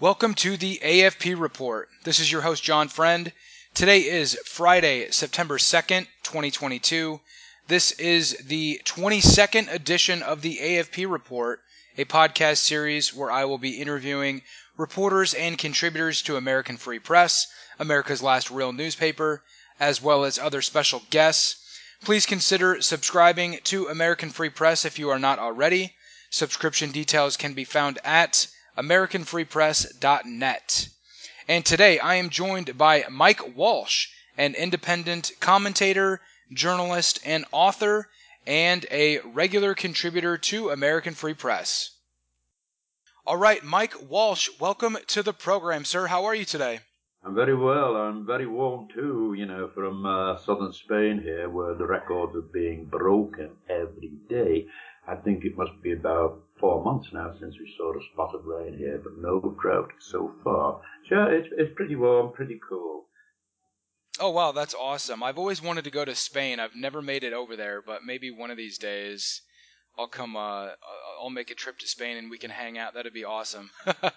Welcome to the AFP Report. This is your host, John Friend. Today is Friday, September 2nd, 2022. This is the 22nd edition of the AFP Report, a podcast series where I will be interviewing reporters and contributors to American Free Press, America's last real newspaper, as well as other special guests. Please consider subscribing to American Free Press if you are not already. Subscription details can be found at AmericanFreePress.net. And today I am joined by Mike Walsh, an independent commentator, journalist, and author, and a regular contributor to American Free Press. All right, Mike Walsh, welcome to the program, sir. How are you today? I'm very well. I'm very warm too, from southern Spain here, where the records are being broken every day. I think it must be about 4 months now since we saw a spot of rain here, but no drought so far. So it's pretty warm, pretty cool. Oh, wow, that's awesome. I've always wanted to go to Spain. I've never made it over there, but maybe one of these days I'll I'll make a trip to Spain and we can hang out. That'd be awesome.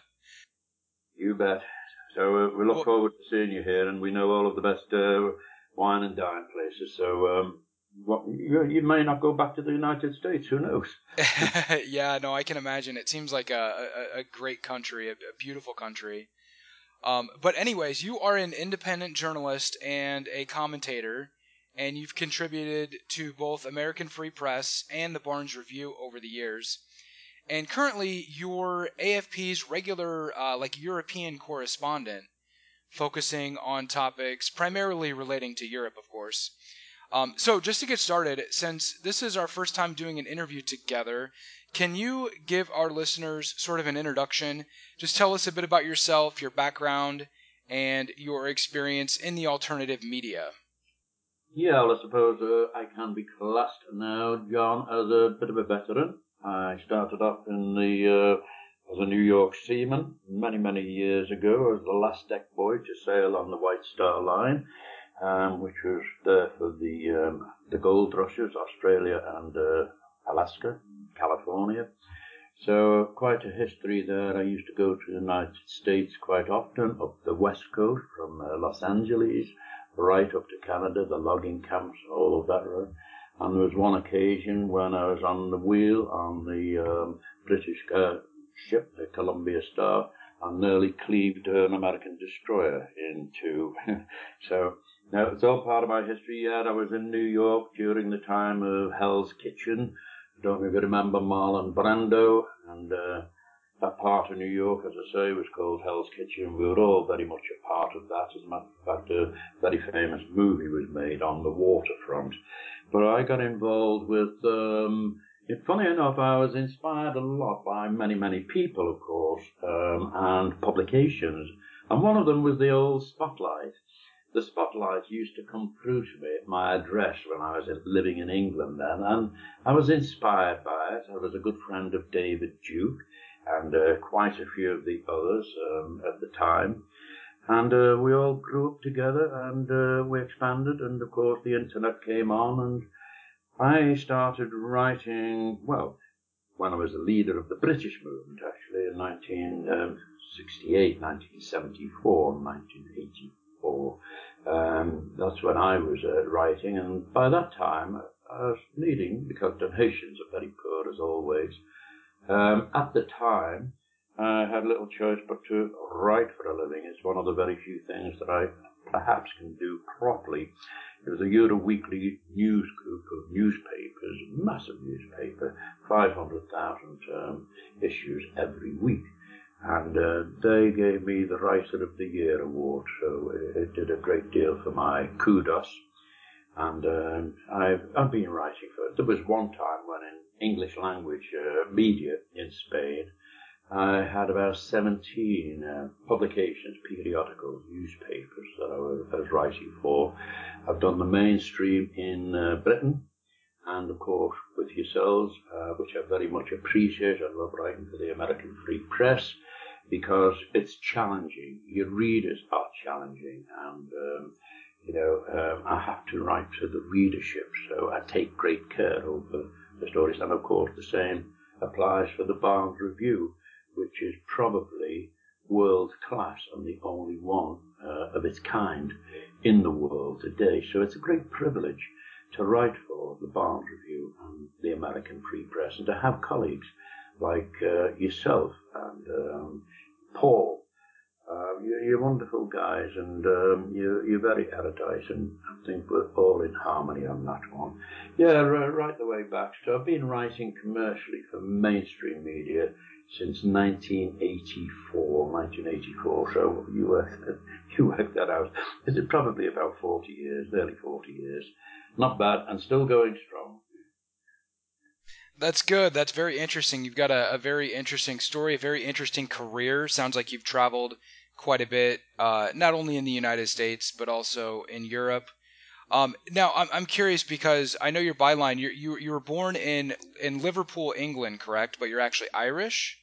You bet. So we look forward to seeing you here, and we know all of the best wine and dine places. So you may not go back to the United States. Who knows? Yeah, no, I can imagine. It seems like a great country, a beautiful country. But anyways, you are an independent journalist and a commentator, and you've contributed to both American Free Press and the Barnes Review over the years. And currently, you're AFP's regular, European correspondent, focusing on topics primarily relating to Europe, of course. So just to get started, since this is our first time doing an interview together, can you give our listeners sort of an introduction? Just tell us a bit about yourself, your background, and your experience in the alternative media. Yeah, well, I suppose I can be classed now, John, as a bit of a veteran. I started off as a New York seaman many, many years ago as the last deck boy to sail on the White Star Line, which was there for the gold rushes, Australia and Alaska, California. So quite a history there. I used to go to the United States quite often, up the West Coast from Los Angeles, right up to Canada, the logging camps, all of that road. And there was one occasion when I was on the wheel on the British ship, the Columbia Star, and nearly cleaved an American destroyer in two. So now it's all part of my history yet. I was in New York during the time of Hell's Kitchen. I don't know if you remember Marlon Brando, and that part of New York, as I say, was called Hell's Kitchen. We were all very much a part of that. As a matter of fact, a very famous movie was made on the waterfront. But I got involved with, funny enough, I was inspired a lot by many, many people, of course, and publications. And one of them was the old Spotlight. The Spotlight used to come through to me at my address when I was living in England then, and I was inspired by it. I was a good friend of David Duke and quite a few of the others at the time. And we all grew up together, and we expanded, and of course the internet came on, and I started writing, well, when I was the leader of the British movement, actually, in 1968, 1974, 1984. That's when I was writing, and by that time I was needing, because donations are very poor as always. At the time, I had little choice but to write for a living. It's one of the very few things that I perhaps can do properly. It was a Euro Weekly news group of newspapers, massive newspaper, 500,000 issues every week. And they gave me the Writer of the Year award, so it did a great deal for my kudos. And I've been writing for it. There was one time when in English language media in Spain, I had about 17 publications, periodicals, newspapers that I was writing for. I've done the mainstream in Britain, and of course with yourselves, which I very much appreciate. I love writing for the American Free Press because it's challenging. Your readers are challenging, and I have to write to the readership, so I take great care over the stories. And of course the same applies for the Barnes Review, which is probably world class and the only one of its kind in the world today. So it's a great privilege to write for the Barnes Review and the American Free Press, and to have colleagues like yourself and Paul. You're wonderful guys, and you're very erudite, and I think we're all in harmony on that one. Yeah, right the way back. So I've been writing commercially for mainstream media since 1984. So you work that out. Is it probably about 40 years, nearly 40 years? Not bad, and still going strong. That's good. That's very interesting. You've got a very interesting story, a very interesting career. Sounds like you've traveled quite a bit, not only in the United States, but also in Europe. Now, I'm curious because I know your byline. You were born in Liverpool, England, correct? But you're actually Irish?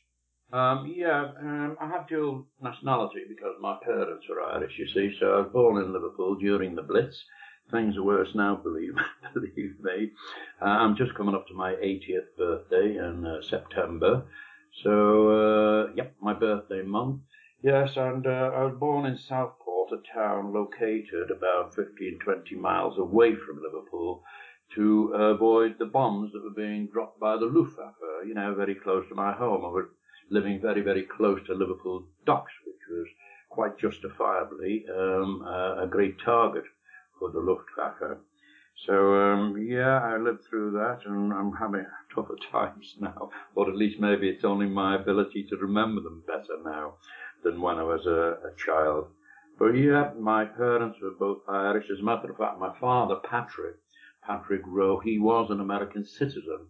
I have dual nationality because my parents are Irish, you see. So I was born in Liverpool during the Blitz. Things are worse now, believe me. I'm just coming up to my 80th birthday in September. So, my birthday month. Yes, and I was born in Southport, a town located about 15-20 miles away from Liverpool, to avoid the bombs that were being dropped by the Luftwaffe, very close to my home. I was living very, very close to Liverpool docks, which was quite justifiably a great target for the Luftwaffe. So, I lived through that, and I'm having tougher times now, or at least maybe it's only my ability to remember them better now than when I was a child. But my parents were both Irish. As a matter of fact, my father, Patrick Rowe, he was an American citizen.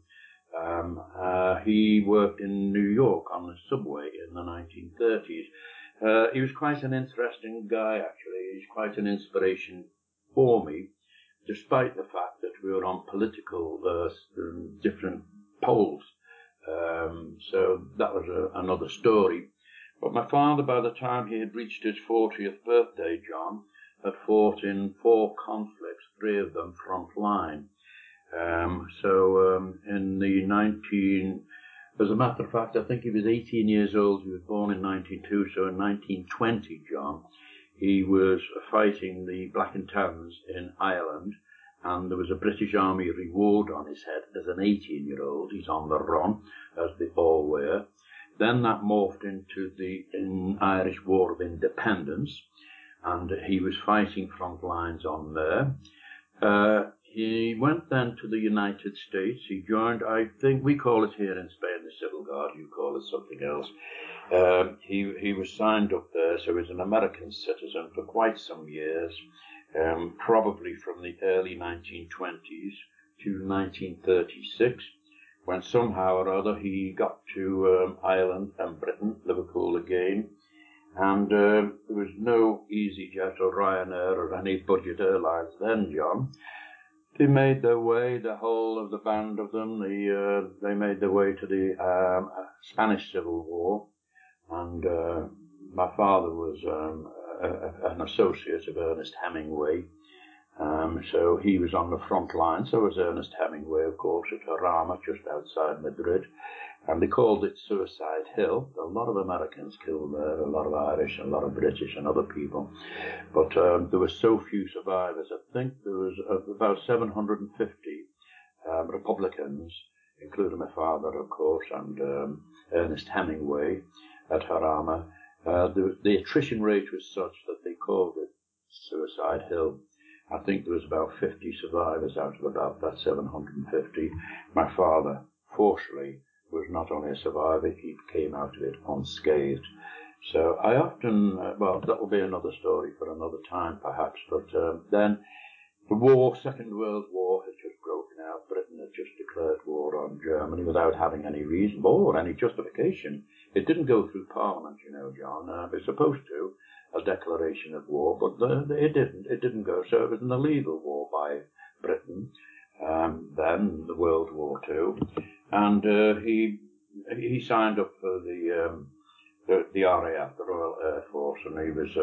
He worked in New York on the subway in the 1930s. He was quite an interesting guy, actually. He's quite an inspiration for me, despite the fact that we were on political different poles. So that was another story. But my father, by the time he had reached his 40th birthday, John, had fought in 4 conflicts, 3 of them front line. As a matter of fact, I think he was 18 years old. He was born in 1902, so in 1920, John, he was fighting the Black and Tans in Ireland, and there was a British Army reward on his head as an 18-year-old. He's on the run, as they all were. Then that morphed into the Irish War of Independence, and he was fighting front lines on there. He went then to the United States. He joined, I think we call it here in Spain, the Civil Guard. You call it something else. He was signed up there, so he was an American citizen for quite some years, probably from the early 1920s to 1936, when somehow or other he got to Ireland and Britain, Liverpool again. And there was no EasyJet or Ryanair or any budget airlines then, John. They made their way, the whole of the band of them, they made their way to the Spanish Civil War. And my father was an associate of Ernest Hemingway. So he was on the front line. So was Ernest Hemingway, of course, at Jarama, just outside Madrid. And they called it Suicide Hill. A lot of Americans killed there, a lot of Irish, a lot of British and other people. But there were so few survivors. I think there was about 750 Republicans, including my father, of course, and Ernest Hemingway at Jarama. The attrition rate was such that they called it Suicide Hill. I think there was about 50 survivors out of about that 750. My father, fortunately, was not only a survivor, he came out of it unscathed. So I often, that will be another story for another time perhaps, but then the Second World War had just broken out. Britain had just declared war on Germany without having any reason or any justification. It didn't go through Parliament, John. It was supposed to, a declaration of war, but it didn't. It didn't go. So it was an illegal war by Britain. Then the World War II, and he signed up for the RAF, the Royal Air Force, and he was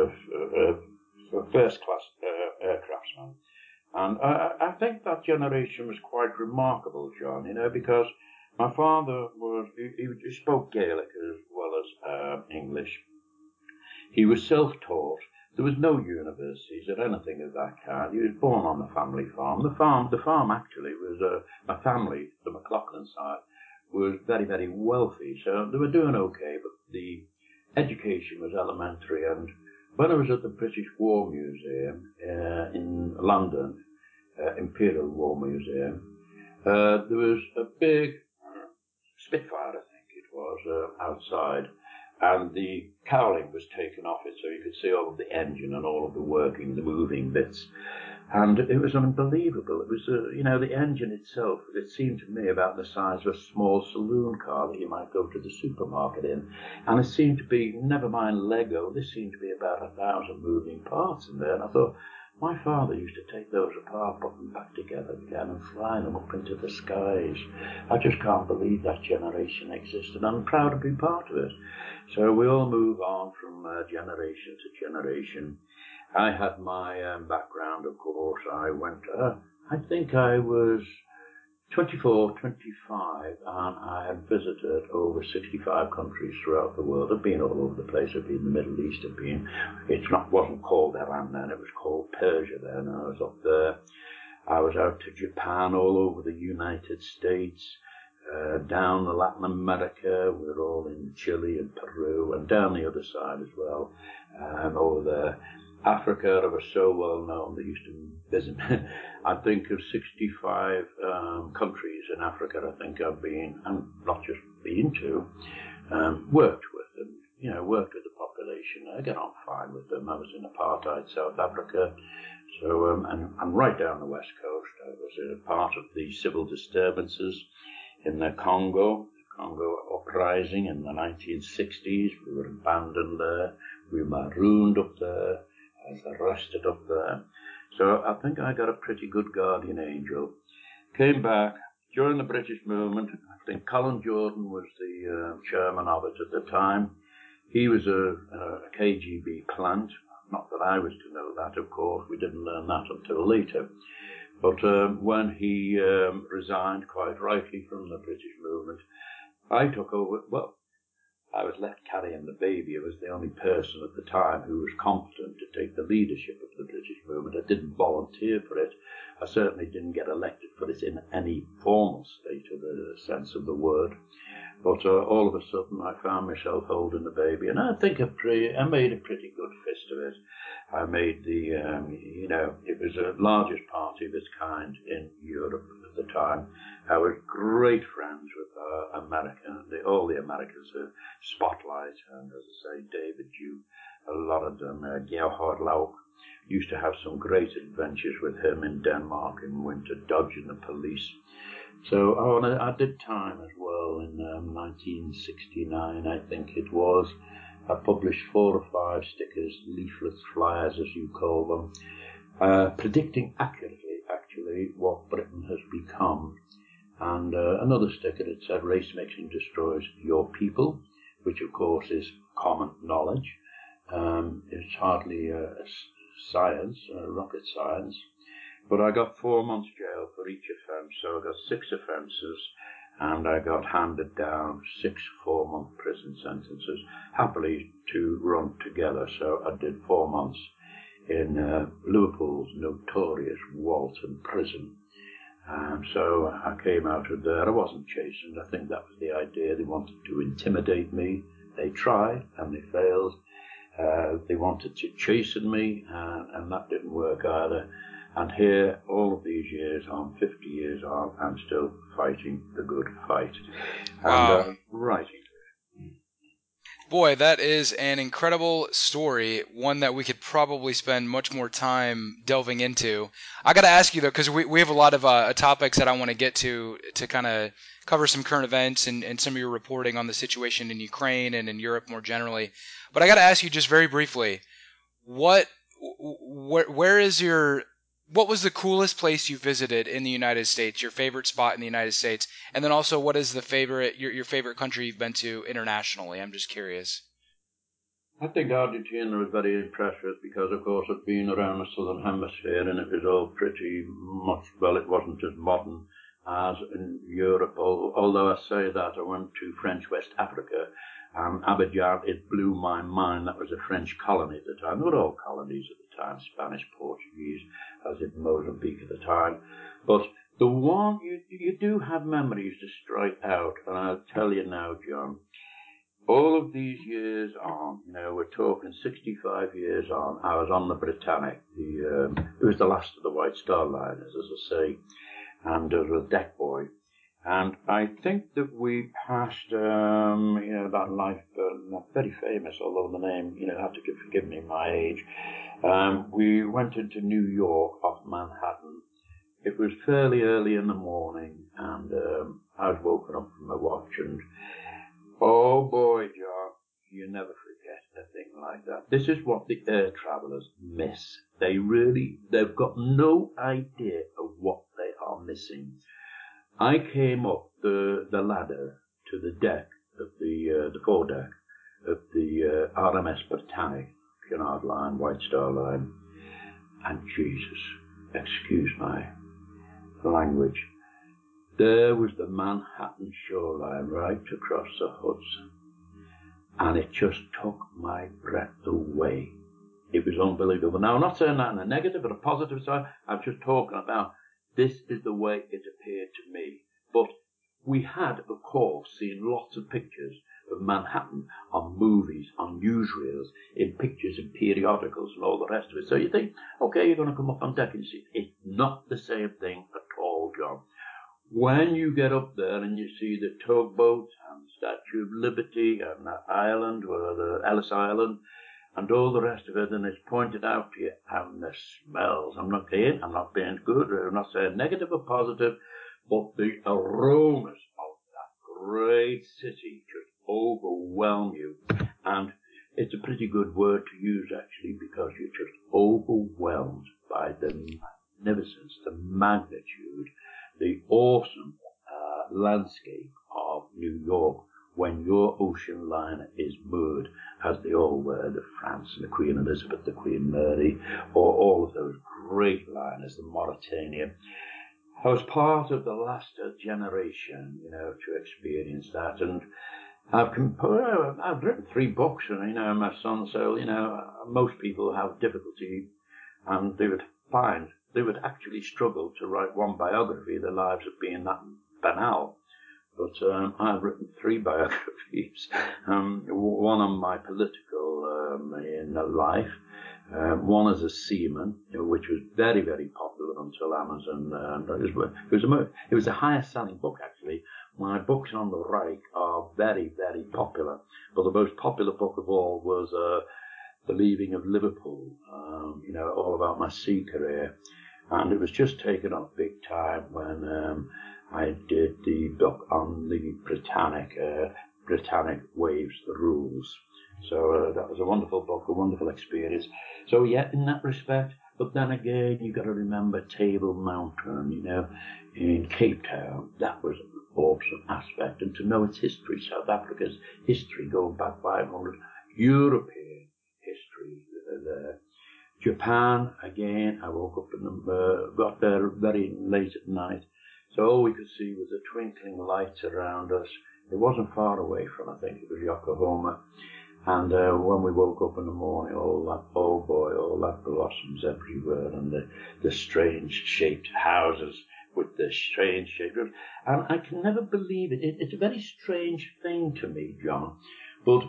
a first-class aircraftsman. And I think that generation was quite remarkable, John, because my father he spoke Gaelic as well as English. He was self-taught. There was no universities or anything of that kind. He was born on the family farm. The farm actually was my family, the McLaughlin side, was very, very wealthy, so they were doing okay. But the education was elementary. And when I was at the British War Museum in London, Imperial War Museum, there was a big Spitfire, I think it was, outside, and the cowling was taken off it, so you could see all of the engine and all of the working, the moving bits. And it was unbelievable. It was, the engine itself, it seemed to me about the size of a small saloon car that you might go to the supermarket in. And it seemed to be, never mind Lego, this seemed to be about 1,000 moving parts in there. And I thought, my father used to take those apart, put them back together again and fly them up into the skies. I just can't believe that generation existed. I'm proud to be part of it. So we all move on from generation to generation. I had my background, of course. I think I was 24, 25, and I had visited over 65 countries throughout the world. I've been all over the place. I've been in the Middle East. Wasn't called Iran then. It was called Persia then. I was up there. I was out to Japan, all over the United States, down to Latin America. We were all in Chile and Peru, and down the other side as well, over there. Africa, I was so well known, they used to visit me. I think of 65 countries in Africa, I think I've been, and not just been to, worked with, and, worked with the population. I get on fine with them. I was in apartheid South Africa, so, and right down the West Coast. I was a part of the civil disturbances in the Congo uprising in the 1960s. We were abandoned there. We were marooned up there. I was arrested up there. So I think I got a pretty good guardian angel. Came back during the British movement. I think Colin Jordan was the chairman of it at the time. He was a KGB plant. Not that I was to know that, of course. We didn't learn that until later. But when he resigned, quite rightly, from the British movement, I took over. Well, I was left carrying the baby. I was the only person at the time who was competent to take the leadership of the British movement. I didn't volunteer for it. I certainly didn't get elected for it in any formal state of the sense of the word. But all of a sudden I found myself holding the baby, and I think I made a pretty good fist of it. I made it was the largest party of its kind in Europe at the time. I was great friends with America, all the Americans, Spotlight, and as I say, David Duke, a lot of them, Gerhard Lauck. Used to have some great adventures with him in Denmark in winter, dodging the police. So I did time as well in 1969, I think it was. I published 4 or 5 stickers, leaflets, flyers as you call them, predicting accurately, actually, what Britain has become. And another sticker that said, race mixing destroys your people, which of course is common knowledge. It's hardly science, rocket science. But I got 4 months jail for each offence, so I got 6 offences, and I got handed down 6 4-month prison sentences, happily to run together. So I did 4 months in Liverpool's notorious Walton prison. So I came out of there. I wasn't chastened. I think that was the idea. They wanted to intimidate me. They tried, and they failed. They wanted to chasten me, and that didn't work either. And here, all of these years on, 50 years on, I'm still fighting the good fight. Wow. And writing. Boy, that is an incredible story, one that we could probably spend much more time delving into. I got to ask you, though, because we have a lot of topics that I want to get to kind of cover some current events and some of your reporting on the situation in Ukraine and in Europe more generally. But I got to ask you just very briefly, what was the coolest place you visited in the United States, your favorite spot in the United States? And then also, what is your favorite country you've been to internationally? I'm just curious. I think Argentina was very impressive because, of course, I've been around the southern hemisphere and it was all pretty much, well, it wasn't as modern as in Europe. Although I say that, I went to French West Africa And Abidjan, it blew my mind. That was a French colony at the time. They were all colonies at the time, Spanish, Portuguese, as in Mozambique at the time. But the one, you do have memories to strike out. And I'll tell you now, John, all of these years on, we're talking 65 years on, I was on the Britannic. It was the last of the White Star liners, as I say, and as a deck boy. And I think that we passed, that lifeboat, not very famous, although the name, have to forgive me my age. We went into New York off Manhattan. It was fairly early in the morning, and I was woken up from my watch, and oh boy, John, you never forget a thing like that. This is what the air travellers miss. They've got no idea of what they are missing. I came up the ladder to the deck of the foredeck of the RMS Britannic, Cunard Line, White Star Line, and Jesus, excuse my language, there was the Manhattan shoreline right across the Hudson, and it just took my breath away. It was unbelievable. Now, I'm not saying that in a negative or a positive side. I'm just talking about this is the way it appeared to me. But we had, of course, seen lots of pictures of Manhattan on movies, on newsreels, in pictures in periodicals and all the rest of it. So you think, okay, you're going to come up on deck and see it. It's not the same thing at all, John. When you get up there and you see the tugboats and the Statue of Liberty and that island, or the Ellis Island, and all the rest of it, and it's pointed out to you, and the smells. I'm not being good, I'm not saying negative or positive, but the aromas of that great city just overwhelm you. And it's a pretty good word to use, actually, because you're just overwhelmed by the magnificence, the magnitude, the awesome landscape of New York when your ocean liner is moored, as they all were, the France and the Queen Elizabeth, the Queen Mary, or all of those great liners, the Mauritania. I was part of the last generation, to experience that, and I've written 3 books, and my son, so most people have difficulty, and they would actually struggle to write one biography. Their lives have been that banal. But I've written 3 biographies, one on my political life, one as a seaman, which was very, very popular until Amazon. It was the highest selling book, actually. My books on the Reich are very, very popular, but the most popular book of all was The Leaving of Liverpool, all about my sea career. And it was just taken up big time when I did the book on the Britannic, Britannic Waves the Rules. So that was a wonderful book, a wonderful experience. So yeah, in that respect, but then again, you got to remember Table Mountain, in Cape Town. That was an awesome aspect. And to know its history, South Africa's history going back 500, European history there. Japan, again, I woke up and got there very late at night. So all we could see was the twinkling lights around us. It wasn't far away from, I think it was Yokohama. And when we woke up in the morning, all that blossoms everywhere, and the strange shaped houses with the strange shaped roofs. And I can never believe it. It's a very strange thing to me, John. But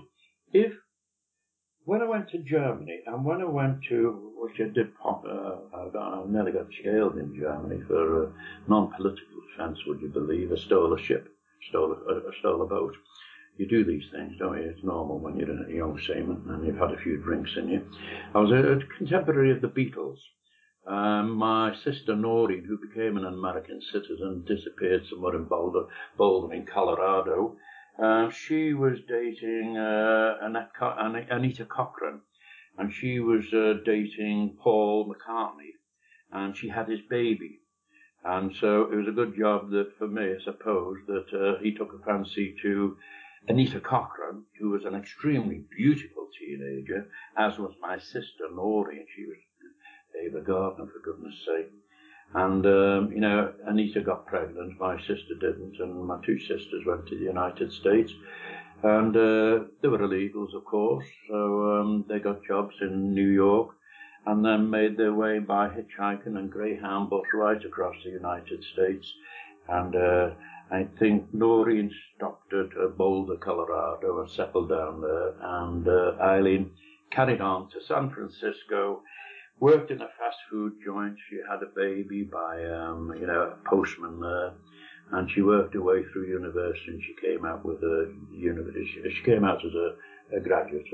when I went to Germany, and when I went to, which I did I nearly got jailed in Germany for non-political offence, would you believe? I stole a ship, stole a boat. You do these things, don't you? It's normal when you're a young seaman and you've had a few drinks in you. I was a contemporary of the Beatles. My sister Noreen, who became an American citizen, disappeared somewhere in Boulder in Colorado. She was dating Anita Cochran, and she was dating Paul McCartney, and she had his baby. And so it was a good job that for me, I suppose, that he took a fancy to Anita Cochran, who was an extremely beautiful teenager, as was my sister Noreen. She was Ava Gardner, for goodness sake. And, Anita got pregnant, my sister didn't, and my 2 sisters went to the United States. And they were illegals, of course, so they got jobs in New York and then made their way by hitchhiking and Greyhound bus right across the United States. And I think Noreen stopped at Boulder, Colorado and settled down there. And Eileen carried on to San Francisco, worked in a fast food joint. She had a baby by, a postman there. And she worked her way through university, and she came out with a university. She came out as a graduate,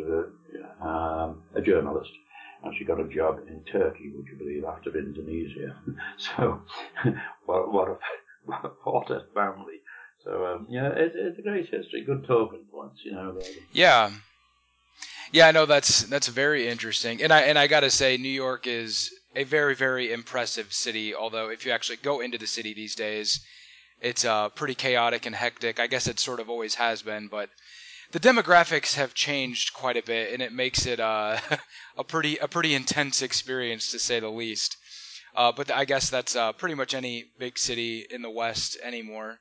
a journalist, and she got a job in Turkey, would you believe, after Indonesia. So, what a family. So, it's a great history, good talking points, Yeah. Yeah, no, that's very interesting. And I got to say, New York is a very, very impressive city, although if you actually go into the city these days, it's pretty chaotic and hectic. I guess it sort of always has been, but the demographics have changed quite a bit, and it makes it a pretty intense experience, to say the least. But I guess that's pretty much any big city in the West anymore.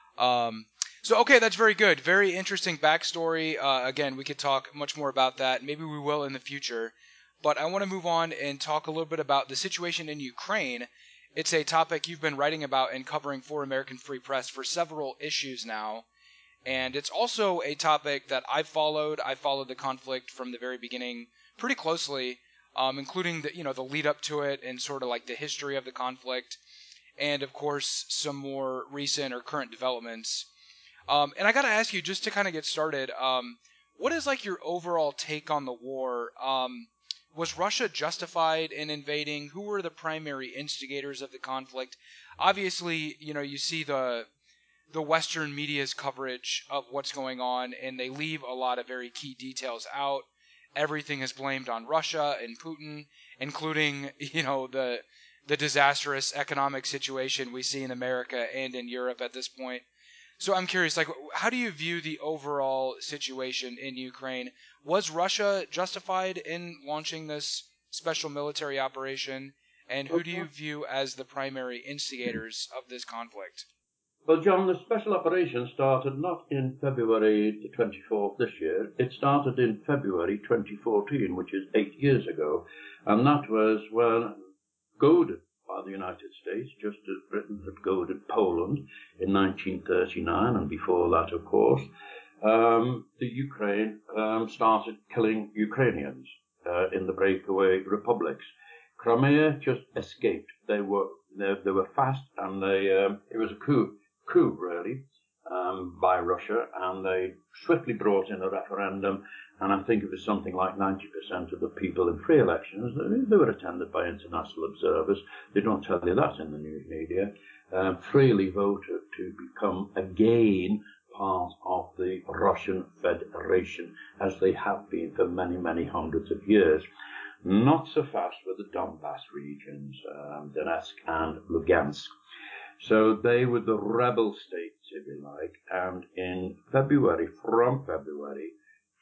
Okay, that's very good. Very interesting backstory. Again, we could talk much more about that. Maybe we will in the future. But I want to move on and talk a little bit about the situation in Ukraine. It's a topic you've been writing about and covering for American Free Press for several issues now. And it's also a topic that I've followed. I followed the conflict from the very beginning pretty closely, including the lead up to it and sort of like the history of the conflict, and of course some more recent or current developments. And I got to ask you, just to kind of get started, what is like your overall take on the war? Was Russia justified in invading? Who were the primary instigators of the conflict? Obviously, you see the Western media's coverage of what's going on, and they leave a lot of very key details out. Everything is blamed on Russia and Putin, including, the disastrous economic situation we see in America and in Europe at this point. So I'm curious, like, how do you view the overall situation in Ukraine? Was Russia justified in launching this special military operation? And who do you view as the primary instigators of this conflict? Well, John, the special operation started not in February the 24th this year. It started in February 2014, which is 8 years ago. And that was when, goaded by the United States, just as Britain had goaded Poland in 1939, and before that, of course, the Ukraine started killing Ukrainians in the breakaway republics. Crimea just escaped. They were fast, and it was a coup really, by Russia, and they swiftly brought in a referendum, and I think it was something like 90% of the people in free elections. They were attended by international observers. They don't tell you that in the news media. Freely voted to become again part of the Russian Federation, as they have been for many, many hundreds of years. Not so fast with the Donbass regions, Donetsk and Lugansk. So they were the rebel states, if you like, and from February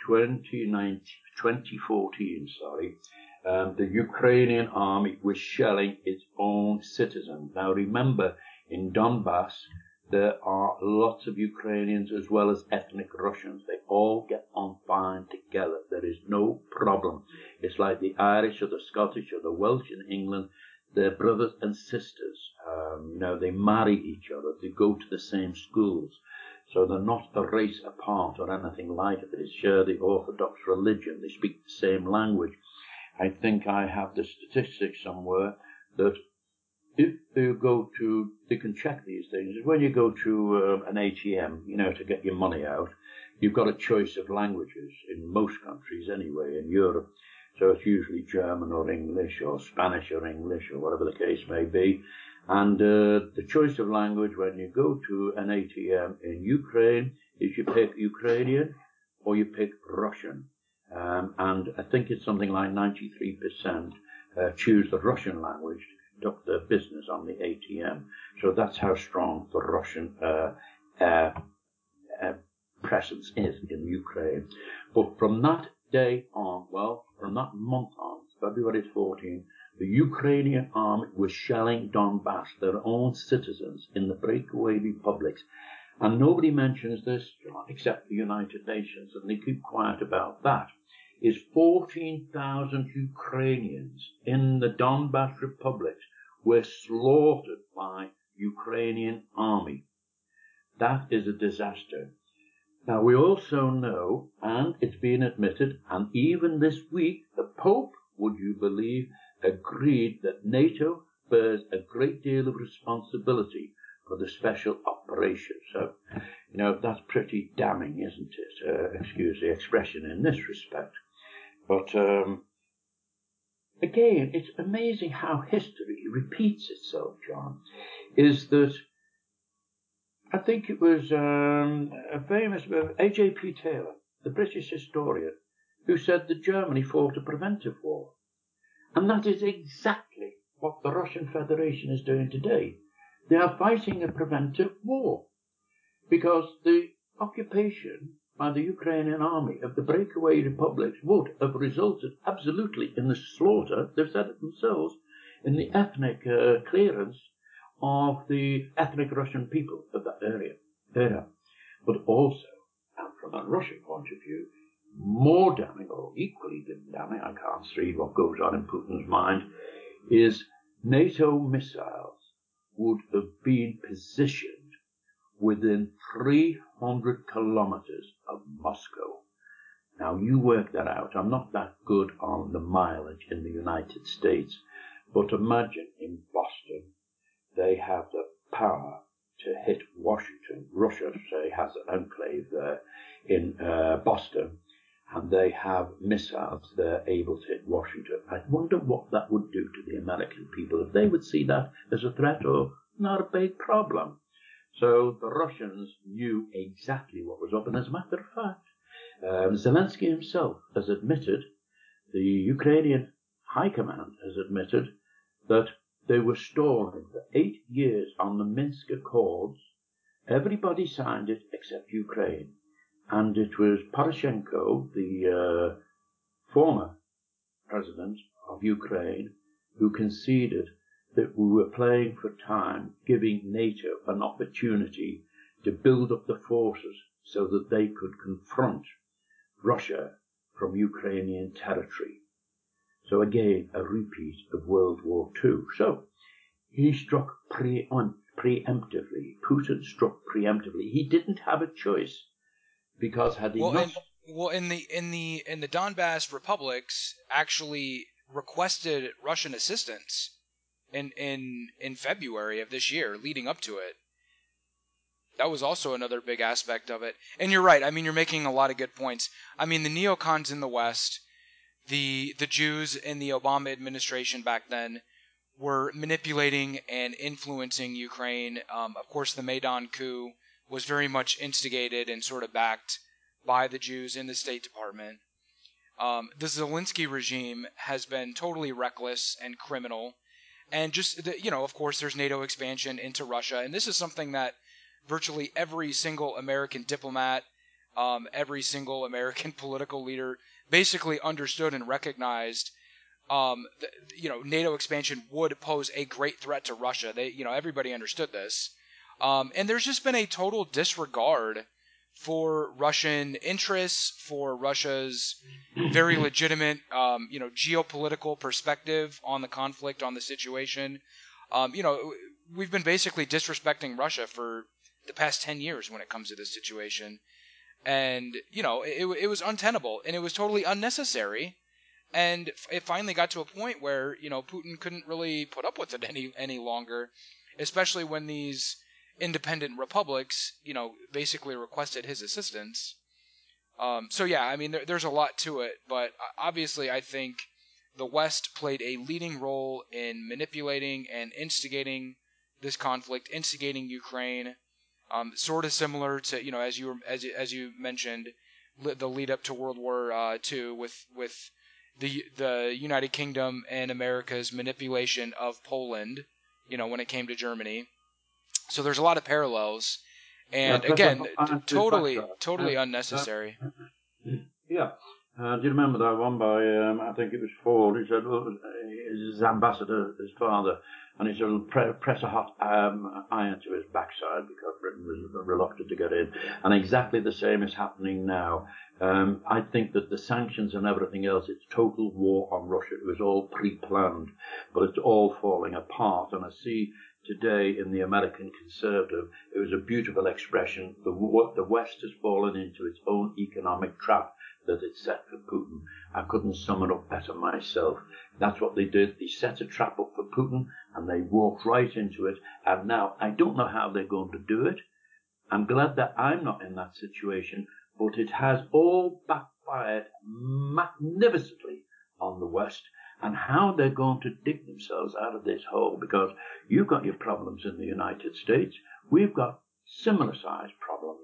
2014, the Ukrainian army was shelling its own citizens. Now remember, in Donbass, there are lots of Ukrainians as well as ethnic Russians. They all get on fine together. There is no problem. It's like the Irish or the Scottish or the Welsh in England. They're brothers and sisters. They marry each other. They go to the same schools. So they're not a race apart or anything like it. They share the Orthodox religion. They speak the same language. I think I have the statistics somewhere that if you go to, you can check these things. When you go to an ATM, to get your money out, you've got a choice of languages in most countries anyway, in Europe. So it's usually German or English or Spanish or English or whatever the case may be. And the choice of language when you go to an ATM in Ukraine is you pick Ukrainian or you pick Russian. And I think it's something like 93% choose the Russian language to conduct their business on the ATM. So that's how strong the Russian presence is in Ukraine. But from that day on, from that month on, February 14, the Ukrainian army was shelling Donbass, their own citizens in the breakaway republics. And nobody mentions this, John, except the United Nations, and they keep quiet about that, is 14,000 Ukrainians in the Donbass republics were slaughtered by Ukrainian army. That is a disaster. Now, we also know, and it's been admitted, and even this week, the Pope, would you believe, agreed that NATO bears a great deal of responsibility for the special operation. So, that's pretty damning, isn't it? Excuse the expression in this respect. But, again, it's amazing how history repeats itself, John, is that I think it was a famous A.J.P. Taylor, the British historian, who said that Germany fought a preventive war. And that is exactly what the Russian Federation is doing today. They are fighting a preventive war because the occupation by the Ukrainian army of the breakaway republics would have resulted absolutely in the slaughter, they've said it themselves, in the ethnic clearance of the ethnic Russian people of that era. But also, and from a Russian point of view, more damning, or equally damning, I can't see what goes on in Putin's mind, is NATO missiles would have been positioned within 300 kilometers of Moscow. Now, you work that out. I'm not that good on the mileage in the United States, but imagine in Boston, they have the power to hit Washington. Russia, say, has an enclave there in Boston, and they have missiles they're able to hit Washington. I wonder what that would do to the American people, if they would see that as a threat or not a big problem. So the Russians knew exactly what was up, and as a matter of fact, Zelensky himself has admitted, the Ukrainian High Command has admitted, that they were stalling for 8 years on the Minsk Accords. Everybody signed it except Ukraine. And it was Poroshenko, the former president of Ukraine, who conceded that we were playing for time, giving NATO an opportunity to build up the forces so that they could confront Russia from Ukrainian territory. So again, a repeat of World War II. So he struck preemptively. Putin struck preemptively. He didn't have a choice, because had he not... in the Donbass republics actually requested Russian assistance in February of this year, leading up to it. That was also another big aspect of it. And you're right. I mean, you're making a lot of good points. I mean, the neocons in the West, the Jews in the Obama administration back then, were manipulating and influencing Ukraine. Of course, the Maidan coup was very much instigated and sort of backed by the Jews in the State Department. The Zelensky regime has been totally reckless and criminal. And just, of course, there's NATO expansion into Russia. And this is something that virtually every single American diplomat, every single American political leader basically understood and recognized. NATO expansion would pose a great threat to Russia. Everybody understood this. And there's just been a total disregard for Russian interests, for Russia's very legitimate, geopolitical perspective on the conflict, on the situation. We've been basically disrespecting Russia for the past 10 years when it comes to this situation. And, it was untenable, and it was totally unnecessary. And it finally got to a point where, Putin couldn't really put up with it any longer, especially when these independent republics, basically requested his assistance. So yeah, I mean, there's a lot to it, but obviously I think the West played a leading role in manipulating and instigating this conflict, instigating Ukraine, sort of similar to, as you mentioned, the lead up to World War II with the United Kingdom and America's manipulation of Poland, when it came to Germany. So there's a lot of parallels, and again, totally unnecessary. Yeah. Do you remember that one by, I think it was Ford, he said, his ambassador, his father, and he said, press a hot iron to his backside because Britain was reluctant to get in. And exactly the same is happening now. I think that the sanctions and everything else, it's total war on Russia. It was all pre-planned, but it's all falling apart. And I see today in the American Conservative, it was a beautiful expression. The West has fallen into its own economic trap that it set for Putin. I couldn't sum it up better myself. That's what they did. They set a trap up for Putin, and they walked right into it. And now, I don't know how they're going to do it. I'm glad that I'm not in that situation, but it has all backfired magnificently on the West, and how they're going to dig themselves out of this hole, because you've got your problems in the United States. We've got similar sized problems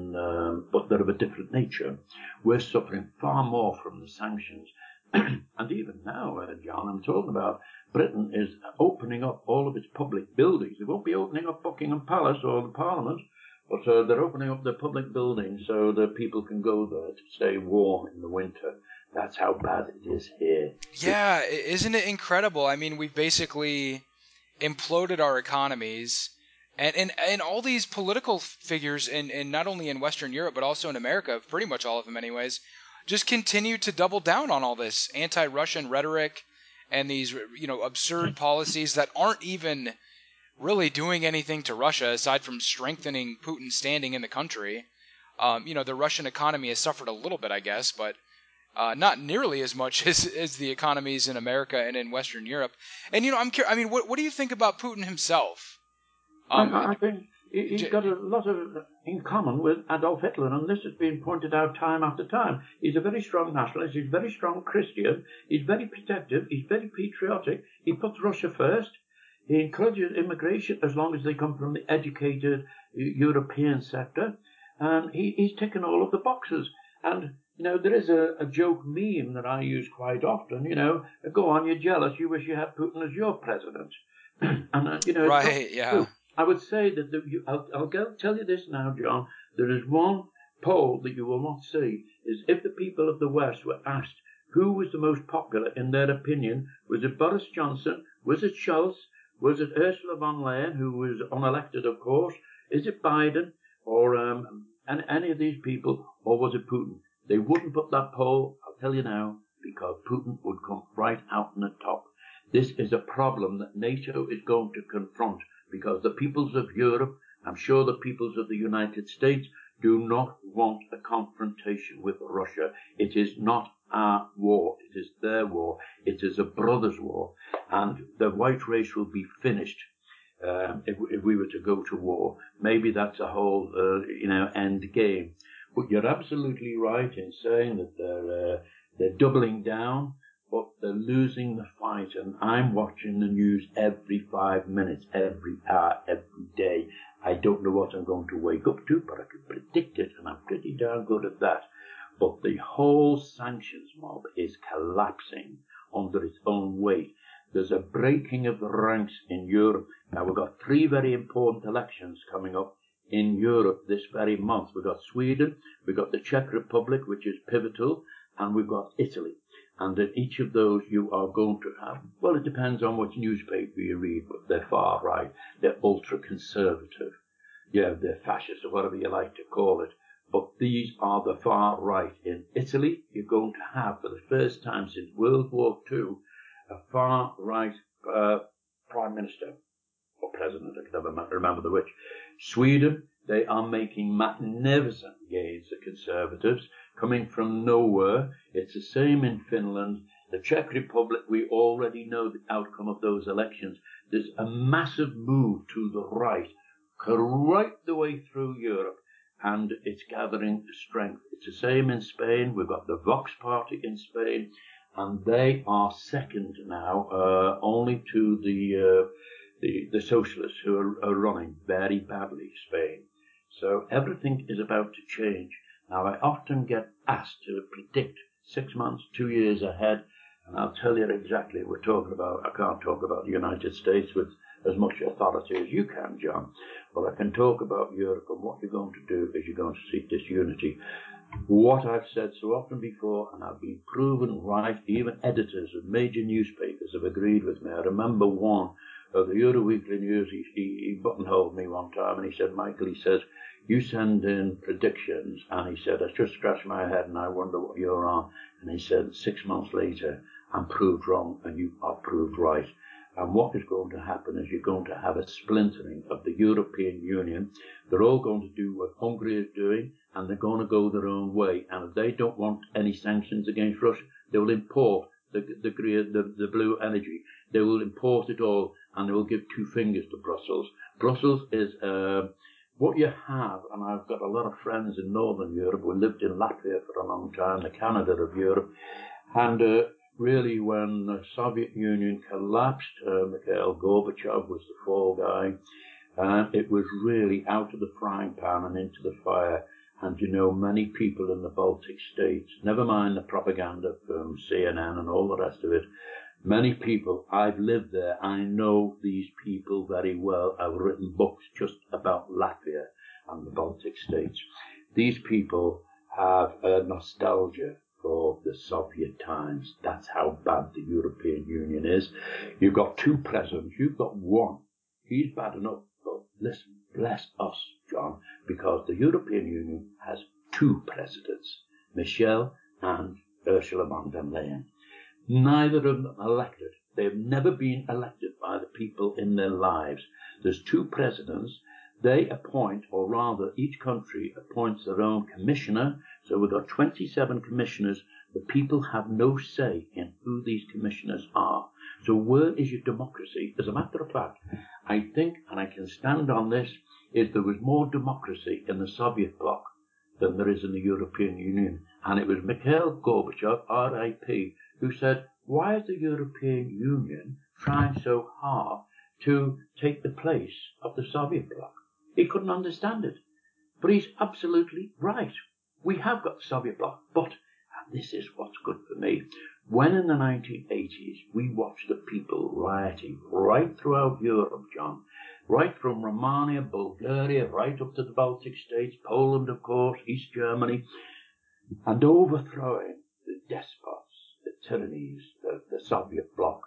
but they're of a different nature. We're suffering far more from the sanctions. And even now, John, I'm talking about Britain is opening up all of its public buildings. They won't be opening up Buckingham Palace or the Parliament, but they're opening up the public buildings so that people can go there to stay warm in the winter. That's how bad it is here. Yeah, isn't it incredible? I mean, we've basically imploded our economies. And all these political figures, in not only in Western Europe, but also in America, pretty much all of them anyways, just continue to double down on all this anti-Russian rhetoric and these, absurd policies that aren't even really doing anything to Russia aside from strengthening Putin's standing in the country. The Russian economy has suffered a little bit, I guess, but not nearly as much as the economies in America and in Western Europe. And, I'm curious, I mean, what do you think about Putin himself? I think he's got a lot in common with Adolf Hitler, and this has been pointed out time after time. He's a very strong nationalist, he's a very strong Christian, he's very protective, he's very patriotic, he puts Russia first, he encourages immigration as long as they come from the educated European sector, and he's ticking all of the boxes. And, there is a joke meme that I use quite often, go on, you're jealous, you wish you had Putin as your president. And, right, yeah. I would say that I'll tell you this now, John. There is one poll that you will not see, is if the people of the West were asked who was the most popular in their opinion, was it Boris Johnson, was it Scholz, was it Ursula von Leyen, who was unelected, of course, is it Biden, or any of these people, or was it Putin? They wouldn't put that poll, I'll tell you now, because Putin would come right out on the top. This is a problem that NATO is going to confront, because the peoples of Europe, I'm sure the peoples of the United States, do not want a confrontation with Russia. It is not our war. It is their war. It is a brother's war. And the white race will be finished if we were to go to war. Maybe that's a whole, end game. But you're absolutely right in saying that they're doubling down, but they're losing the fight. And I'm watching the news every 5 minutes, every hour, every day. I don't know what I'm going to wake up to, but I can predict it, and I'm pretty darn good at that. But the whole sanctions mob is collapsing under its own weight. There's a breaking of the ranks in Europe. Now, we've got 3 very important elections coming up in Europe this very month. We've got Sweden, we've got the Czech Republic, which is pivotal, and we've got Italy. And in each of those, you are going to have, well, it depends on which newspaper you read, but they're far right, they're ultra-conservative. Yeah, they're fascist, or whatever you like to call it. But these are the far right. In Italy, you're going to have, for the first time since World War II, a far right prime minister, or president, I can never remember the which. Sweden, they are making magnificent gains, the Conservatives, coming from nowhere. It's the same in Finland. The Czech Republic, we already know the outcome of those elections. There's a massive move to the right the way through Europe, and it's gathering strength. It's the same in Spain. We've got the Vox Party in Spain, and they are second now, only to the socialists who are running very badly Spain. So everything is about to change. Now, I often get asked to predict 6 months, 2 years ahead, and I'll tell you exactly what we're talking about. I can't talk about the United States with as much authority as you can, John, but I can talk about Europe, and what you're going to do is you're going to seek disunity. What I've said so often before, and I've been proven right, even editors of major newspapers have agreed with me. I remember one the Euro Weekly News, he buttonholed me one time and he said, Michael, he says, you send in predictions, and he said, I just scratched my head and I wonder what you're on. And he said, 6 months later, I'm proved wrong and you are proved right. And what is going to happen is you're going to have a splintering of the European Union. They're all going to do what Hungary is doing, and they're going to go their own way. And if they don't want any sanctions against Russia, they will import the blue energy. They will import it all, and they will give two fingers to Brussels. Brussels is what you have, and I've got a lot of friends in Northern Europe who lived in Latvia for a long time, the Canada of Europe, and really when the Soviet Union collapsed, Mikhail Gorbachev was the fall guy, and it was really out of the frying pan and into the fire. And you know, many people in the Baltic states, never mind the propaganda from CNN and all the rest of it, many people, I've lived there, I know these people very well. I've written books just about Latvia and the Baltic states. These people have a nostalgia for the Soviet times. That's how bad the European Union is. You've got two presidents. You've got one. He's bad enough. But listen, bless us, John, because the European Union has two presidents, Michel and Ursula von der Leyen. Neither of them elected. They've never been elected by the people in their lives. There's two presidents. They appoint, or rather each country appoints their own commissioner. So we've got 27 commissioners. The people have no say in who these commissioners are. So where is your democracy? As a matter of fact, I think, and I can stand on this, is there was more democracy in the Soviet bloc than there is in the European Union. And it was Mikhail Gorbachev, RIP, who said, why is the European Union trying so hard to take the place of the Soviet bloc? He couldn't understand it. But he's absolutely right. We have got the Soviet bloc, but, and this is what's good for me, when in the 1980s we watched the people rioting right throughout Europe, John, right from Romania, Bulgaria, right up to the Baltic states, Poland, of course, East Germany, and overthrowing the despots, the tyrannies, the Soviet bloc.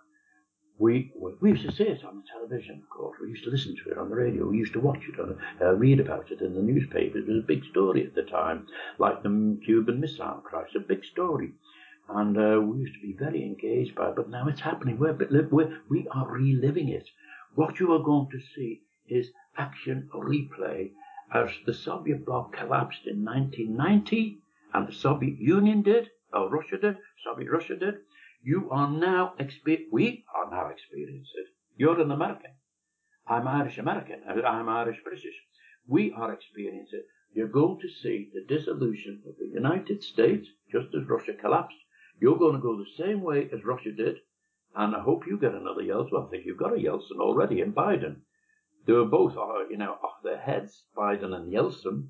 We used to see it on the television, of course. We used to listen to it on the radio. We used to watch it, read about it in the newspapers. It was a big story at the time, like the Cuban Missile Crisis, a big story. And we used to be very engaged by it, but now it's happening. We are reliving it. What you are going to see is action replay as the Soviet bloc collapsed in 1990, and the Soviet Union did, or Russia did, Soviet Russia did. We are now experiencing it. You're an American. I'm Irish American. I'm Irish British. We are experiencing it. You're going to see the dissolution of the United States, just as Russia collapsed. You're going to go the same way as Russia did, and I hope you get another Yeltsin. Well, I think you've got a Yeltsin already in Biden. They were both, off their heads, Biden and Yeltsin.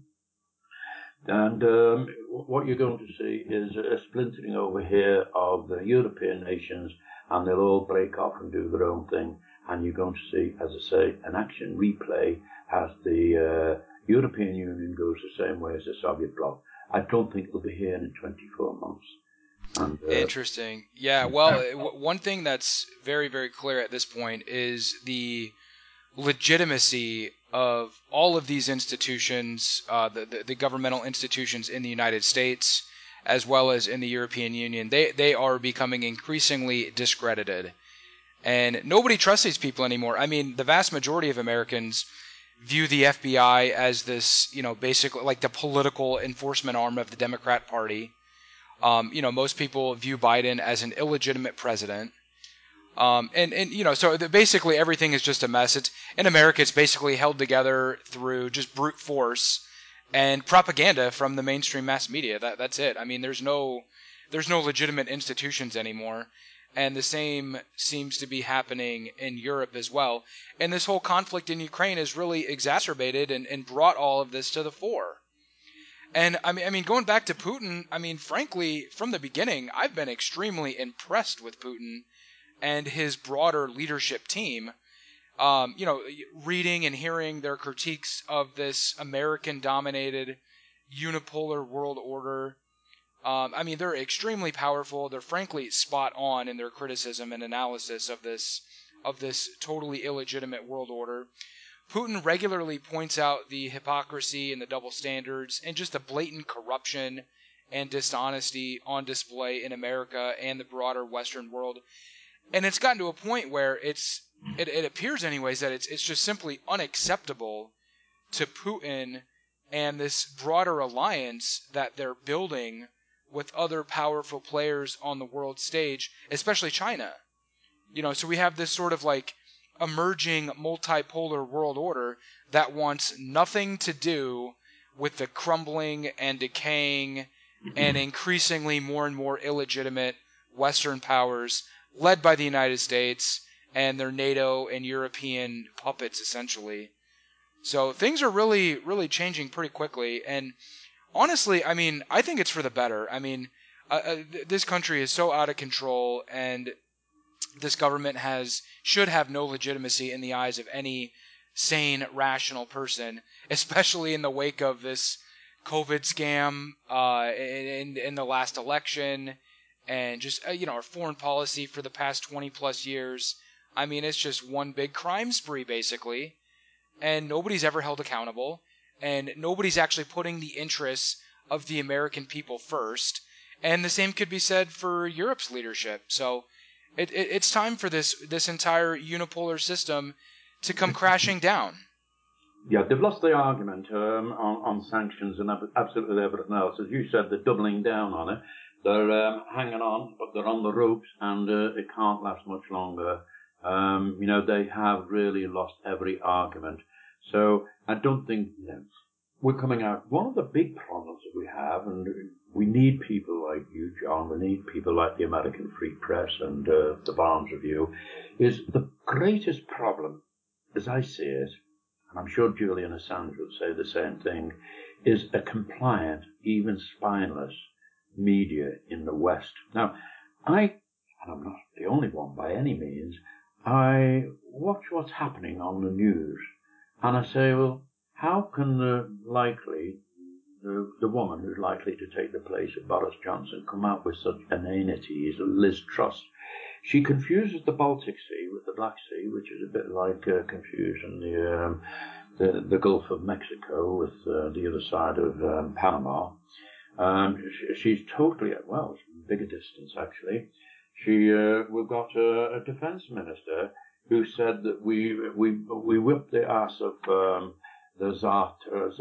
And what you're going to see is a splintering over here of the European nations, and they'll all break off and do their own thing. And you're going to see, as I say, an action replay as the European Union goes the same way as the Soviet bloc. I don't think it'll be here in 24 months. And, Interesting. Yeah, well, one thing that's very, very clear at this point is the legitimacy of all of these institutions, the governmental institutions in the United States, as well as in the European Union. They are becoming increasingly discredited. And nobody trusts these people anymore. I mean, the vast majority of Americans view the FBI as this, basically like the political enforcement arm of the Democrat Party. Most people view Biden as an illegitimate president. So basically everything is just a mess. In America, it's basically held together through just brute force and propaganda from the mainstream mass media. That's it. I mean, there's no legitimate institutions anymore. And the same seems to be happening in Europe as well. And this whole conflict in Ukraine has really exacerbated and brought all of this to the fore. And I mean, going back to Putin, I mean, frankly, from the beginning, I've been extremely impressed with Putin and his broader leadership team. Reading and hearing their critiques of this American-dominated unipolar world order. They're extremely powerful. They're frankly spot on in their criticism and analysis of this of this totally illegitimate world order. Putin regularly points out the hypocrisy and the double standards and just the blatant corruption and dishonesty on display in America and the broader Western world. And it's gotten to a point where it appears anyways that it's just simply unacceptable to Putin and this broader alliance that they're building with other powerful players on the world stage, especially China. So we have this sort of like emerging multipolar world order that wants nothing to do with the crumbling and decaying and increasingly more and more illegitimate Western powers led by the United States and their NATO and European puppets, essentially. So things are really, really changing pretty quickly. And honestly, I mean, I think it's for the better. I mean, this country is so out of control, and this government should have no legitimacy in the eyes of any sane, rational person, especially in the wake of this COVID scam in the last election, and just our foreign policy for the past 20 plus years. I mean, it's just one big crime spree, basically, and nobody's ever held accountable, and nobody's actually putting the interests of the American people first. And the same could be said for Europe's leadership. So it's time for this entire unipolar system to come crashing down. Yeah, they've lost the argument on sanctions and absolutely everything else. As you said, they're doubling down on it. They're hanging on, but they're on the ropes, and it can't last much longer. They have really lost every argument. So I don't think we're coming out. One of the big problems that we have, and we need people like you, John, we need people like the American Free Press and the Barnes Review, is the greatest problem, as I see it, and I'm sure Julian Assange would say the same thing, is a compliant, even spineless media in the West. Now, and I'm not the only one by any means, I watch what's happening on the news, and I say, well, how can the woman who's likely to take the place of Boris Johnson come out with such inanities as Liz Truss? She confuses the Baltic Sea with the Black Sea, which is a bit like confusing the Gulf of Mexico with the other side of Panama. She's totally, it's a bigger distance actually. We've got a defence minister who said that we whipped the ass of the Tsar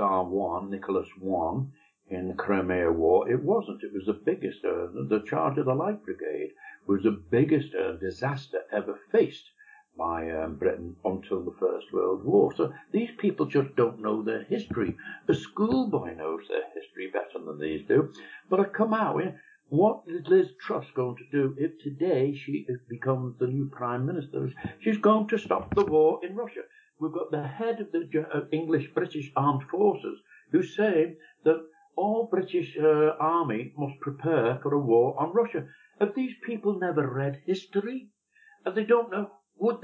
I, Nicholas I, in the Crimea War. It wasn't. It was the biggest. The charge of the Light Brigade was the biggest disaster ever faced by Britain until the First World War. So these people just don't know their history. A schoolboy knows their history better than these do. But I come out with, what is Liz Truss going to do if today she becomes the new Prime Minister? She's going to stop the war in Russia. We've got the head of the British Armed Forces who's saying that all British army must prepare for a war on Russia. Have these people never read history? If they don't know, do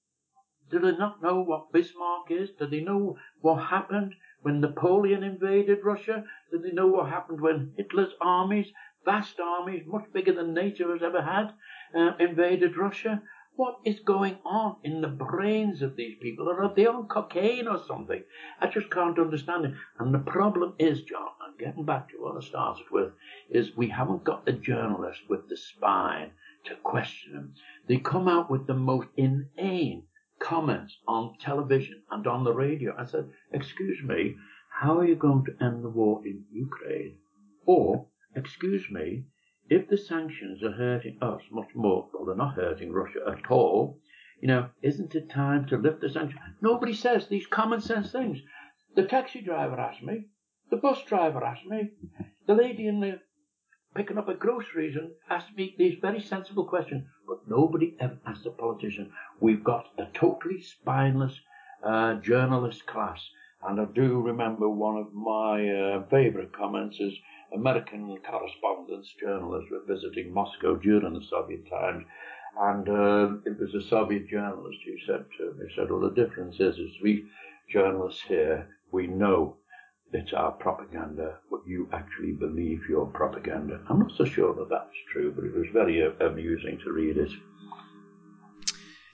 they not know what Bismarck is? Do they know what happened when Napoleon invaded Russia? Do they know what happened when Hitler's armies, vast armies, much bigger than NATO has ever had, invaded Russia? What is going on in the brains of these people? Or are they on cocaine or something? I just can't understand it. And the problem is, John, and getting back to what I started with, is we haven't got the journalist with the spine to question them. They come out with the most inane comments on television and on the radio. I said, excuse me, how are you going to end the war in Ukraine? Or, excuse me, if the sanctions are hurting us much more, well, they're not hurting Russia at all, isn't it time to lift the sanctions? Nobody says these common sense things. The taxi driver asked me, the bus driver asked me, the lady in the picking up her groceries and asked me these very sensible questions, but nobody ever asked a politician. We've got a totally spineless journalist class, and I do remember one of my favourite comments is American correspondents, journalists were visiting Moscow during the Soviet times, and it was a Soviet journalist who said to me, well, the difference is we journalists here, we know it's our propaganda, but you actually believe your propaganda. I'm not so sure that that's true, but it was very amusing to read it.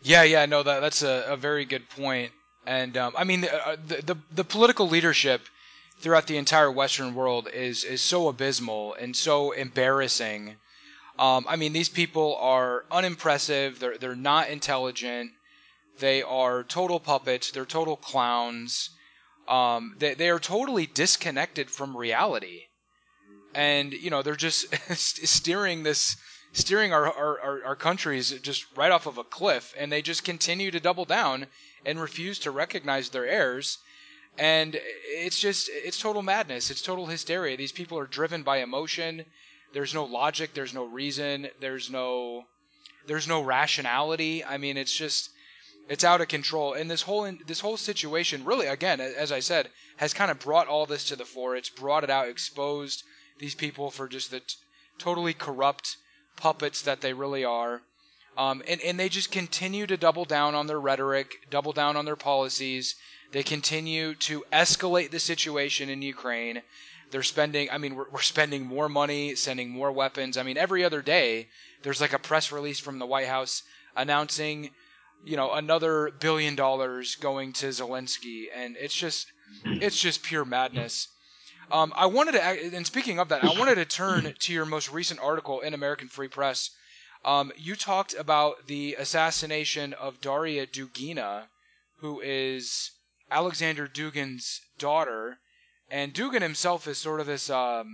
Yeah, no, that's a very good point. And I mean, the political leadership throughout the entire Western world is so abysmal and so embarrassing. I mean, these people are unimpressive. They're not intelligent. They are total puppets. They're total clowns. They are totally disconnected from reality, and they're just steering our countries just right off of a cliff, and they just continue to double down and refuse to recognize their errors. And it's total madness. It's total hysteria. These people are driven by emotion. There's no logic. There's no reason. There's no rationality. I mean, it's out of control. And this whole situation really, again, as I said, has kind of brought all this to the fore. It's brought it out, exposed these people for just the totally corrupt puppets that they really are. And they just continue to double down on their rhetoric, double down on their policies. They continue to escalate the situation in Ukraine. They're spending, I mean, we're spending more money, sending more weapons. I mean, every other day, there's like a press release from the White House announcing, another $1 billion going to Zelensky. And it's just pure madness. I wanted to, and speaking of that, I wanted to turn to your most recent article in American Free Press. You talked about the assassination of Daria Dugina, who is Alexander Dugin's daughter, and Dugin himself is sort of this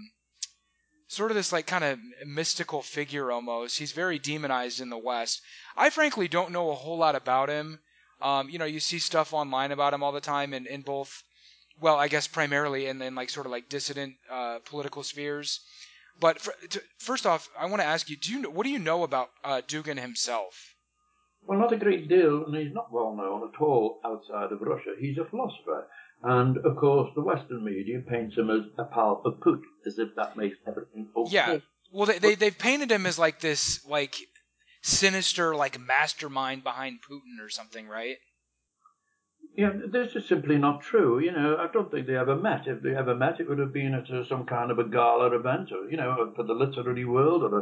like kind of mystical figure almost. He's very demonized in the West. I frankly don't know a whole lot about him. You see stuff online about him all the time in both, well, I guess primarily in like sort of like dissident political spheres. But first off, I want to ask you, what do you know about Dugin himself? Well, not a great deal, and he's not well known at all outside of Russia. He's a philosopher. And, of course, the Western media paints him as a pal of Putin, as if that makes everything okay. Yeah. Well, they've painted him as like this, like, sinister, like, mastermind behind Putin or something, right? Yeah, this is simply not true. I don't think they ever met. If they ever met, it would have been at some kind of a gala event, or for the literary world, or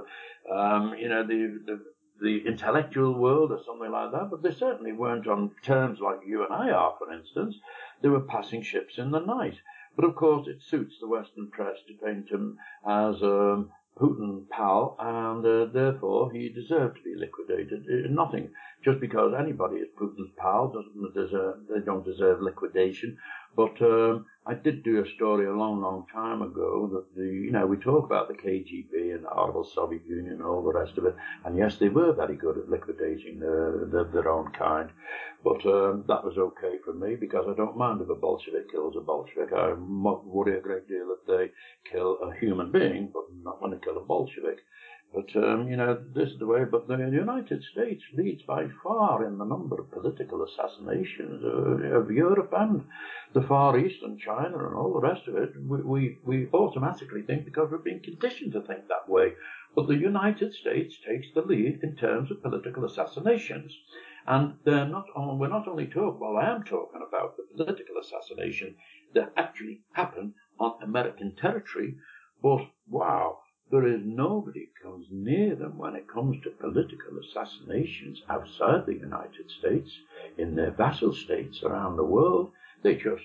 the intellectual world, or something like that. But they certainly weren't on terms like you and I are, for instance. They were passing ships in the night. But of course, it suits the Western press to paint him as Putin pal, and therefore he deserved to be liquidated. Nothing. Just because anybody is Putin's pal they don't deserve liquidation. But I did do a story a long, long time ago that we talk about the KGB and the horrible Soviet Union and all the rest of it. And yes, they were very good at liquidating their own kind. But that was okay for me because I don't mind if a Bolshevik kills a Bolshevik. I worry a great deal if they kill a human being, but not when they kill a Bolshevik. But, this is the way. But the United States leads by far in the number of political assassinations of Europe and the Far East and China and all the rest of it. We automatically think because we're being conditioned to think that way. But the United States takes the lead in terms of political assassinations. And we're not only talking, well, I am talking about the political assassination that actually happened on American territory, but wow, there is nobody comes near them when it comes to political assassinations outside the United States, in their vassal states around the world. They just,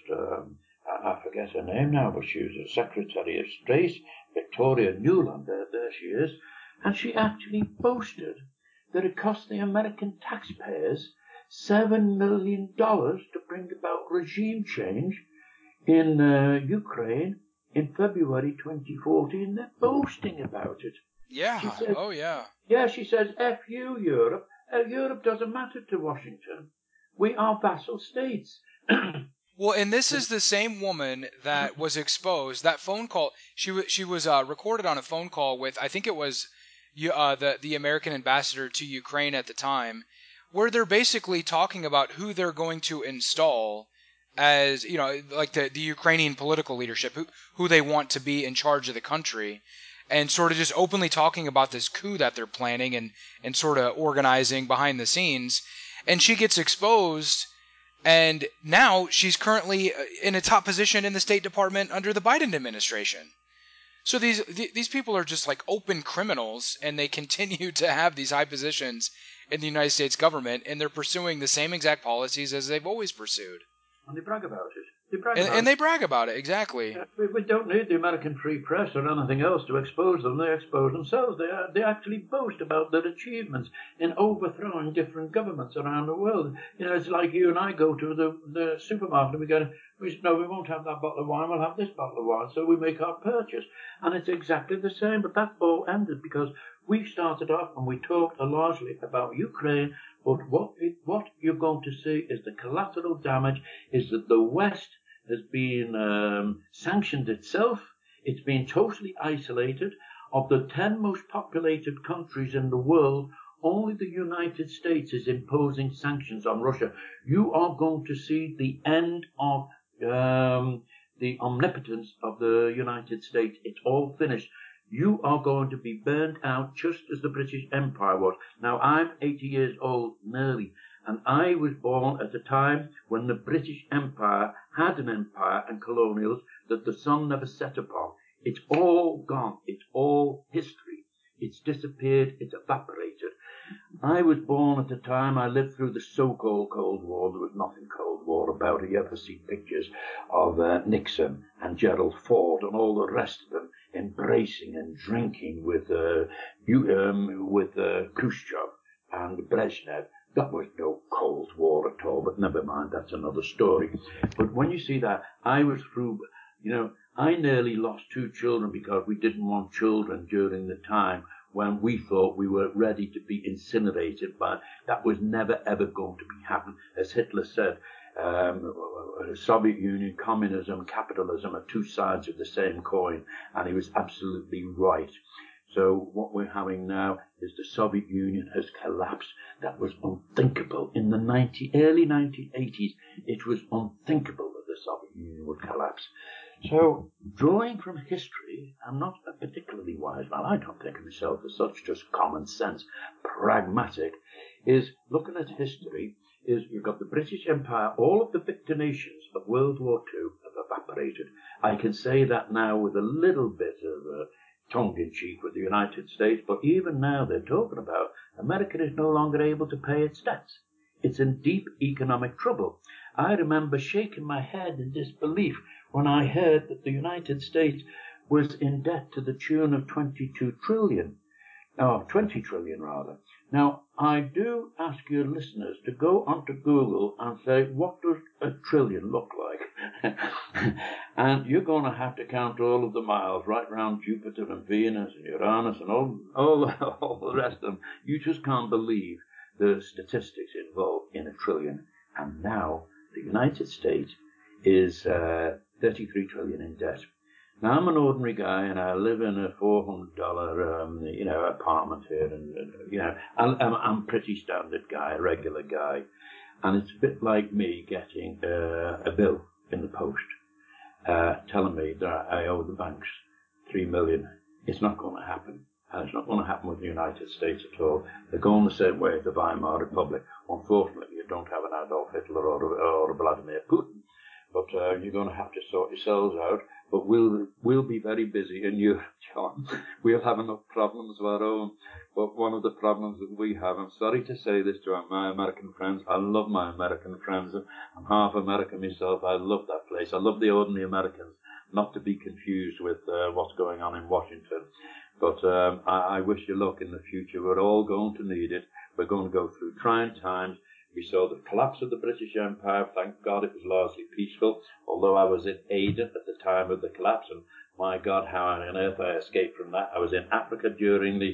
I forget her name now, but she was a Secretary of State, Victoria Nuland, there she is, and she actually boasted that it cost the American taxpayers $7 million to bring about regime change in Ukraine in February 2014. They're boasting about it. Yeah. She said, Oh, yeah. yeah, she says, F you, Europe. Europe doesn't matter to Washington. We are vassal states. Well, and this is the same woman that was exposed. That phone call, she was recorded on a phone call with, I think it was the American ambassador to Ukraine at the time, where they're basically talking about who they're going to install as, like the Ukrainian political leadership, who they want to be in charge of the country, and sort of just openly talking about this coup that they're planning and sort of organizing behind the scenes. And she gets exposed, and now she's currently in a top position in the State Department under the Biden administration. So these people are just like open criminals, and they continue to have these high positions, in the United States government, and they're pursuing the same exact policies as they've always pursued. And they brag about it. They brag about And it. they brag about it, exactly. We don't need the American free press or anything else to expose them. They expose themselves. They actually boast about their achievements in overthrowing different governments around the world. It's like you and I go to the supermarket and we say, no, we won't have that bottle of wine, we'll have this bottle of wine. So we make our purchase. And it's exactly the same, but that all ended because we started off and we talked largely about Ukraine, but what you're going to see is the collateral damage is that the West has been sanctioned itself. It's been totally isolated. Of the 10 most populated countries in the world, only the United States is imposing sanctions on Russia. You are going to see the end of the omnipotence of the United States. It's all finished. You are going to be burned out just as the British Empire was. Now, I'm 80 years old nearly, and I was born at a time when the British Empire had an empire and colonials that the sun never set upon. It's all gone. It's all history. It's disappeared. It's evaporated. I was born at a time, I lived through the so-called Cold War. There was nothing Cold War about it. You ever see pictures of Nixon and Gerald Ford and all the rest of them embracing and drinking with Khrushchev and Brezhnev? That was no Cold War at all, but never mind, that's another story. But when you see that, I was through, I nearly lost 2 children because we didn't want children during the time when we thought we were ready to be incinerated, but that was never ever going to be happen. As Hitler said, Soviet Union, communism, capitalism are 2 sides of the same coin, and he was absolutely right. So what we're having now is the Soviet Union has collapsed. That was unthinkable. In the early 1980s, it was unthinkable that the Soviet Union would collapse. So, drawing from history, I'm not a particularly wise man. I don't think of myself as such, just common sense, pragmatic, is looking at history, is you've got the British Empire, all of the victor nations of World War II have evaporated. I can say that now with a little bit of tongue-in-cheek with the United States, but even now they're talking about America is no longer able to pay its debts. It's in deep economic trouble. I remember shaking my head in disbelief when I heard that the United States was in debt to the tune of 20 trillion rather. Now, I do ask your listeners to go onto Google and say, what does a trillion look like? And you're going to have to count all of the miles right around Jupiter and Venus and Uranus and all the rest of them. You just can't believe the statistics involved in a trillion. And now the United States is 33 trillion in debt. Now, I'm an ordinary guy, and I live in a $400, apartment here, and I'm a pretty standard guy, a regular guy, and it's a bit like me getting a bill in the post telling me that I owe the banks $3 million. It's not going to happen, and it's not going to happen with the United States at all. They're going the same way as the Weimar Republic. Unfortunately, you don't have an Adolf Hitler or a Vladimir Putin, but you're going to have to sort yourselves out. But we'll be very busy in Europe, John. We'll have enough problems of our own. But one of the problems that we have, I'm sorry to say this to my American friends, I love my American friends. I'm half American myself. I love that place. I love the ordinary Americans, not to be confused with what's going on in Washington. But I wish you luck in the future. We're all going to need it. We're going to go through trying times. We saw the collapse of the British Empire. Thank God it was largely peaceful, although I was in Aden at the time of the collapse, and my God, how on earth I escaped from that. I was in Africa during the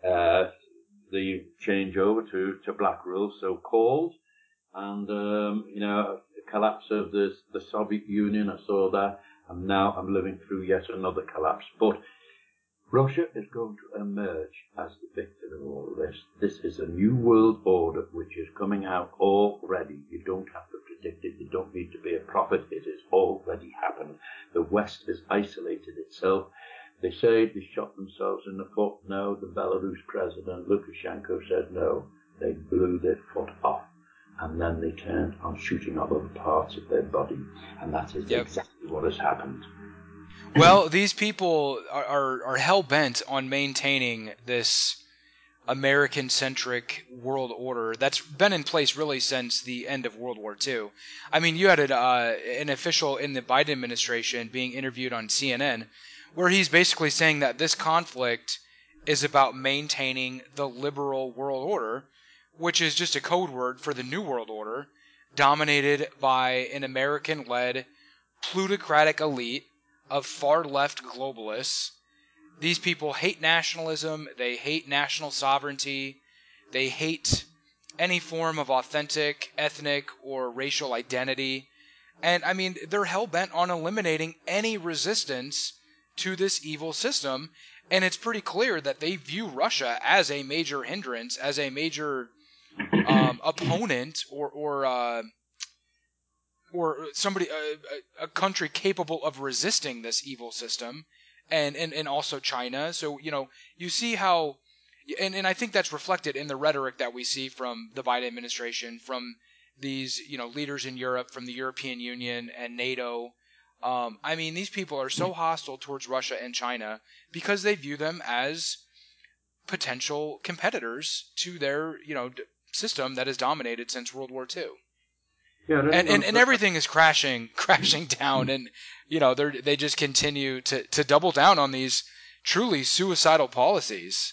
changeover to black rule, so-called, and, the collapse of the Soviet Union, I saw that, and now I'm living through yet another collapse. But Russia is going to emerge as the victor of all this. This is a new world order which is coming out already. You don't have to predict it. You don't need to be a prophet. It has already happened. The West has isolated itself. They say they shot themselves in the foot. No, the Belarus president, Lukashenko, said no. They blew their foot off. And then they turned on shooting up other parts of their body. And that is exactly what has happened. Well, these people are hell-bent on maintaining this American-centric world order that's been in place really since the end of World War II. I mean, you had an official in the Biden administration being interviewed on CNN where he's basically saying that this conflict is about maintaining the liberal world order, which is just a code word for the New World Order, dominated by an American-led plutocratic elite of far-left globalists. These people hate nationalism, they hate national sovereignty, they hate any form of authentic ethnic or racial identity. And I mean, they're hell-bent on eliminating any resistance to this evil system. And it's pretty clear that they view Russia as a major hindrance, as a major opponent, or somebody, a country capable of resisting this evil system, and also China. So, you see how, and I think that's reflected in the rhetoric that we see from the Biden administration, from these, leaders in Europe, from the European Union and NATO. I mean, these people are so hostile towards Russia and China because they view them as potential competitors to their, system that has dominated since World War II. Yeah, And everything is crashing down, and they just continue to double down on these truly suicidal policies.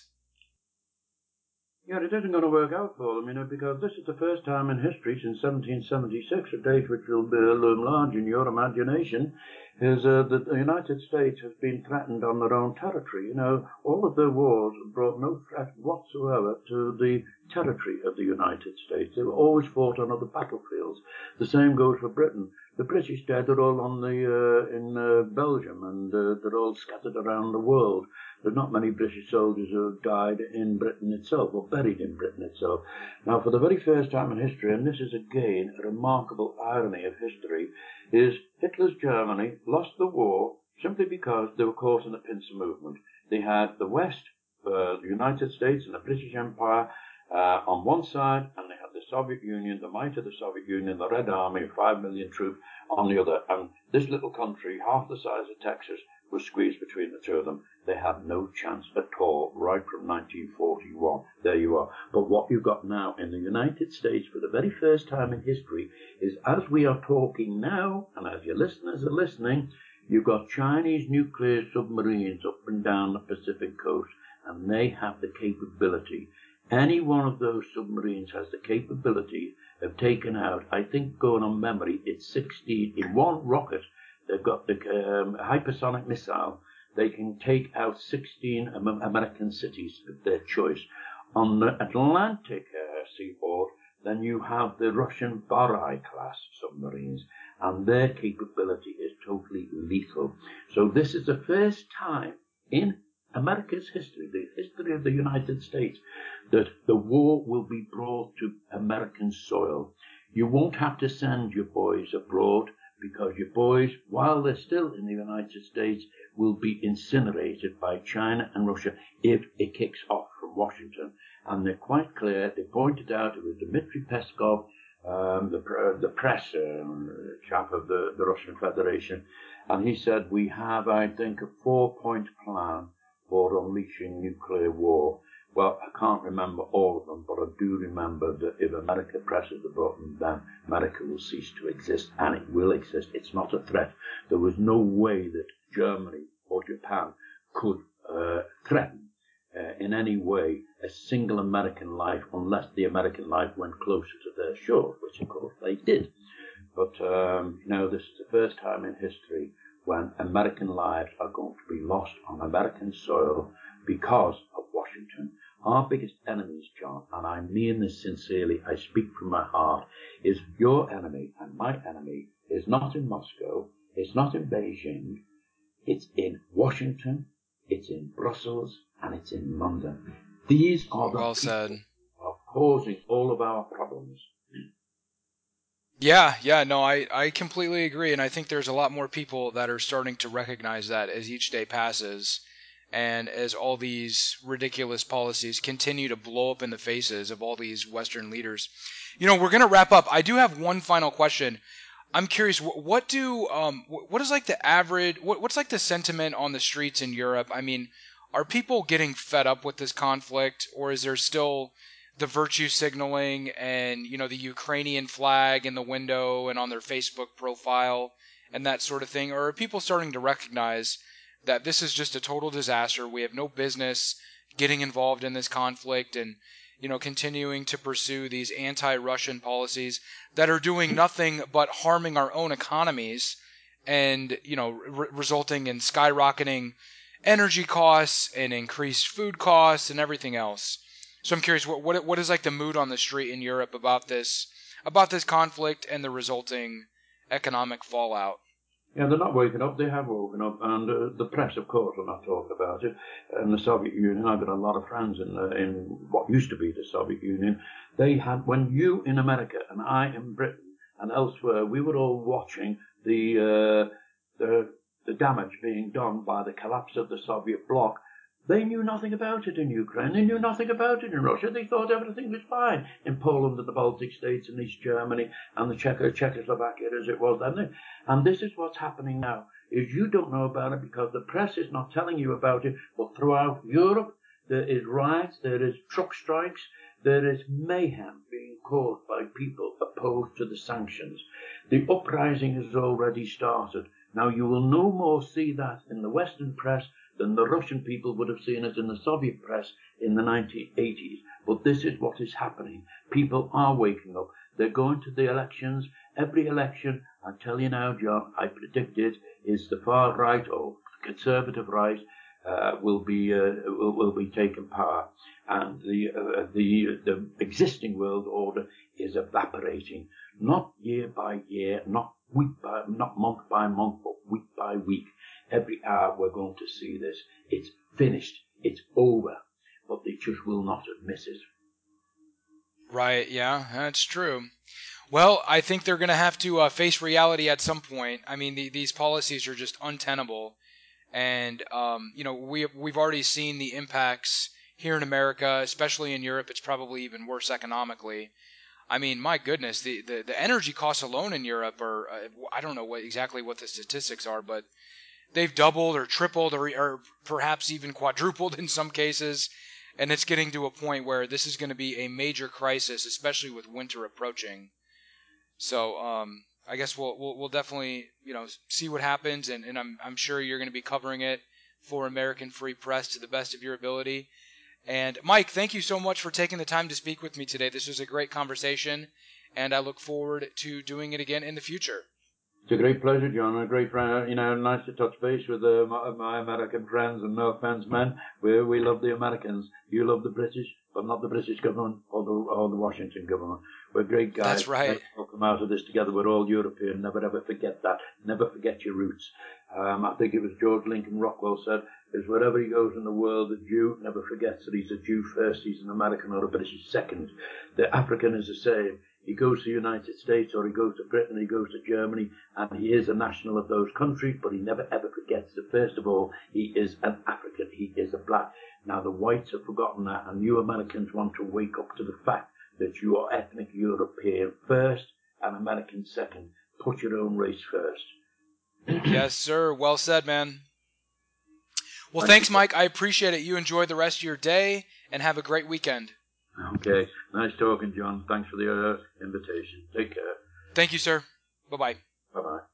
Yeah, it isn't going to work out for them, because this is the first time in history since 1776, a date which will loom large in your imagination, is that the United States has been threatened on their own territory. All of their wars brought no threat whatsoever to the territory of the United States. They were always fought on other battlefields. The same goes for Britain. The British dead are all on in Belgium, and they're all scattered around the world. There's not many British soldiers who have died in Britain itself, or buried in Britain itself. Now, for the very first time in history, and this is again a remarkable irony of history, is Hitler's Germany lost the war simply because they were caught in the pincer movement. They had the West, the United States and the British Empire on one side, and they had the Soviet Union, the might of the Soviet Union, the Red Army, 5 million troops on the other. And this little country, half the size of Texas, was squeezed between the two of them. They had no chance at all, right from 1941. There you are. But what you've got now in the United States for the very first time in history is, as we are talking now, and as your listeners are listening, you've got Chinese nuclear submarines up and down the Pacific coast, and they have the capability. Any one of those submarines has the capability of taking out, I think, going on memory, it's 16 in one rocket. They've got the hypersonic missile. They can take out 16 American cities of their choice. On the Atlantic seaboard, then you have the Russian Borai-class submarines, and their capability is totally lethal. So this is the first time in America's history, the history of the United States, that the war will be brought to American soil. You won't have to send your boys abroad, because your boys, while they're still in the United States, will be incinerated by China and Russia if it kicks off from Washington. And they're quite clear. They pointed out it was Dmitry Peskov, the press chap of the Russian Federation, and he said, we have, I think, a 4-point plan for unleashing nuclear war. Well, I can't remember all of them, but I do remember that if America presses the button, then America will cease to exist, and it will exist. It's not a threat. There was no way that Germany or Japan could threaten in any way a single American life unless the American life went closer to their shore, which of course they did. But, this is the first time in history when American lives are going to be lost on American soil because of Washington. Our biggest enemies, John, and I mean this sincerely, I speak from my heart, is your enemy and my enemy is not in Moscow, it's not in Beijing, it's in Washington, it's in Brussels, and it's in London. These are the Well people said. who are causing all of our problems. Yeah, no, I completely agree, and I think there's a lot more people that are starting to recognize that as each day passes, and as all these ridiculous policies continue to blow up in the faces of all these Western leaders. We're going to wrap up. I do have one final question. I'm curious, what is like the average, what's like the sentiment on the streets in Europe? I mean, Are people getting fed up with this conflict, or is there still the virtue signaling and, the Ukrainian flag in the window and on their Facebook profile and that sort of thing? Or are people starting to recognize that this is just a total disaster? We have no business getting involved in this conflict and, continuing to pursue these anti-Russian policies that are doing nothing but harming our own economies and, resulting in skyrocketing energy costs and increased food costs and everything else. So I'm curious, what is like the mood on the street in Europe about this conflict and the resulting economic fallout? Yeah, they're not waking up. They have woken up, and the press, of course, will not talk about it. And the Soviet Union, I've got a lot of friends in what used to be the Soviet Union. They had, when you in America and I in Britain and elsewhere, we were all watching the damage being done by the collapse of the Soviet bloc. They knew nothing about it in Ukraine. They knew nothing about it in Russia. They thought everything was fine in Poland and the Baltic states and East Germany and the Czechoslovakia as it was then. And this is what's happening now, is you don't know about it because the press is not telling you about it. But throughout Europe, there is riots, there is truck strikes, there is mayhem being caused by people opposed to the sanctions. The uprising has already started. Now, you will no more see that in the Western press than the Russian people would have seen it in the Soviet press in the 1980s. But this is what is happening. People are waking up. They're going to the elections. Every election, I tell you now, John, I predict it, is the far right or conservative right will be taking power. And the existing world order is evaporating, not year by year, not month by month, but week by week. Every hour we're going to see this. It's finished. It's over. But they just will not admit it. Right, yeah, that's true. Well, I think they're going to have to face reality at some point. I mean, these policies are just untenable. And, we've already seen the impacts here in America, especially in Europe. It's probably even worse economically. I mean, my goodness, the energy costs alone in Europe are, I don't know exactly what the statistics are, but they've doubled or tripled or perhaps even quadrupled in some cases. And it's getting to a point where this is going to be a major crisis, especially with winter approaching. So I guess we'll definitely see what happens, and I'm sure you're going to be covering it for American Free Press to the best of your ability. And Mike, thank you so much for taking the time to speak with me today. This was a great conversation, and I look forward to doing it again in the future. It's a great pleasure, John. A great friend. Nice to touch base with my American friends. And no offense, men, we love the Americans. You love the British, but not the British government or the Washington government. We're great guys. That's right. Let's come out of this together. We're all European. Never ever forget that. Never forget your roots. I think it was George Lincoln Rockwell said, is wherever he goes in the world, the Jew never forgets that he's a Jew first, he's an American or a British second. The African is the same. He goes to the United States or he goes to Britain, he goes to Germany, and he is a national of those countries, but he never ever forgets that first of all, he is an African, he is a black. Now the whites have forgotten that, and you Americans want to wake up to the fact that you are ethnic European first and American second. Put your own race first. Yes, sir. Well said, man. Well, thanks, Mike. I appreciate it. You enjoy the rest of your day and have a great weekend. Okay. Nice talking, John. Thanks for the invitation. Take care. Thank you, sir. Bye-bye. Bye-bye.